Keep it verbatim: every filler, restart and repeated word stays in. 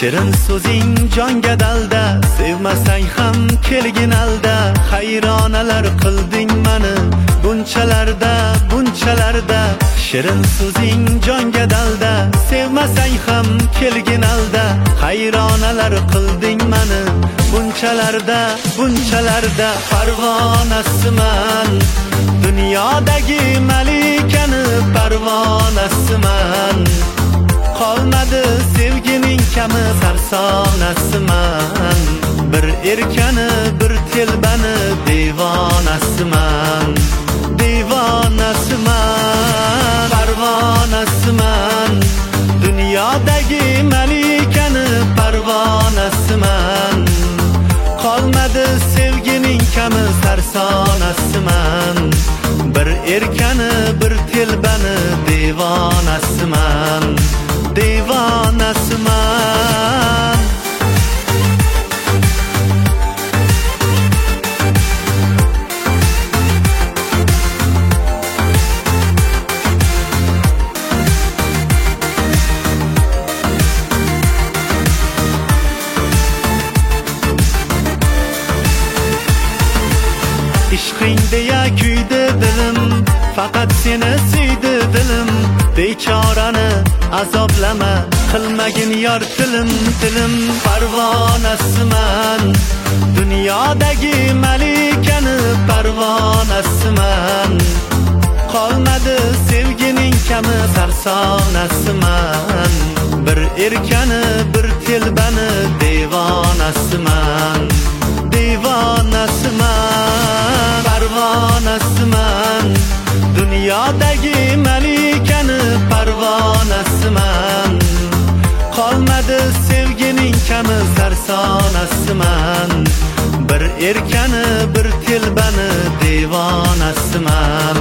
Shirin so'zing jonga dalda, sevmasang ham kelgin alda. Hayronalar qilding mani bunchalarda, bunchalarda. Shirin so'zing jonga dalda, sevmasang ham kelgin alda. Hayronalar qilding mani bunchalarda, bunchalarda. Parvonasiman, dunyodagi malikani parvonasiman. Qolmadi sevgining kami sarsonasiman. Bir erkani bir telbani devonasiman, devonasiman. Parvonasiman, dunyodagi malikani parvonasiman. Qolmadi sevgining kami sarsonasiman. Bir erkani bir telbani devonasiman, devonasiman. Ishqing deya kuydi dilim, faqat seni suydi dilim. Bechorani azoblama, qilmagin yor tilim, tilim. Parvonasiman, dunyodagi malikani parvonasiman. Qolmadi sevgining kami sarsonasiman. Bir erkani bir telbani devonasiman, devonasiman. Parvonasiman, dunyodagi malikani parvonasiman. Qolmadi sevgining kami sarsonasiman. Bir erkani bir telbani devonasiman,